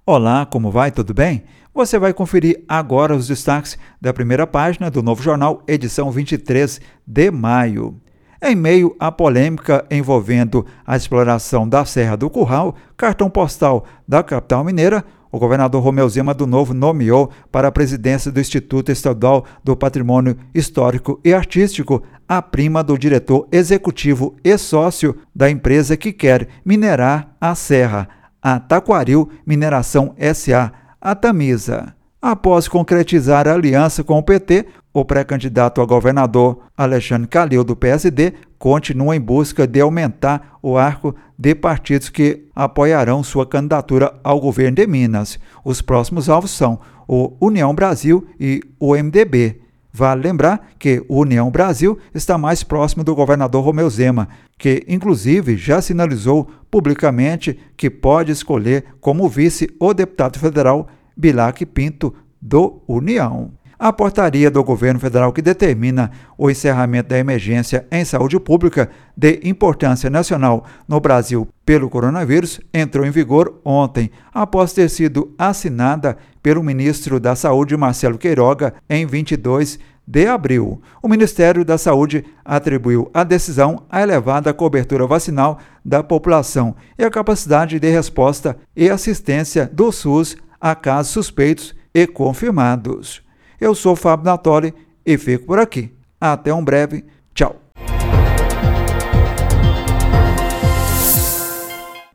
Olá, como vai? Tudo bem? Você vai conferir agora os destaques da primeira página do Novo Jornal, edição 23 de maio. Em meio à polêmica envolvendo a exploração da Serra do Curral, cartão postal da capital mineira, o governador Romeu Zema do Novo nomeou para a presidência do Instituto Estadual do Patrimônio Histórico e Artístico a prima do diretor executivo e sócio da empresa que quer minerar a serra, a Taquaril Mineração S.A., a Tamisa. Após concretizar a aliança com o PT, o pré-candidato a governador Alexandre Calil, do PSD, continua em busca de aumentar o arco de partidos que apoiarão sua candidatura ao governo de Minas. Os próximos alvos são o União Brasil e o MDB. Vale lembrar que o União Brasil está mais próximo do governador Romeu Zema, que inclusive já sinalizou publicamente que pode escolher como vice o deputado federal Bilac Pinto, do União. A portaria do governo federal que determina o encerramento da emergência em saúde pública de importância nacional no Brasil pelo coronavírus entrou em vigor ontem, após ter sido assinada pelo ministro da Saúde, Marcelo Queiroga, em 22 de abril. O Ministério da Saúde atribuiu à decisão a elevada cobertura vacinal da população e a capacidade de resposta e assistência do SUS a casos suspeitos e confirmados. Eu sou Fábio Natoli e fico por aqui. Até um breve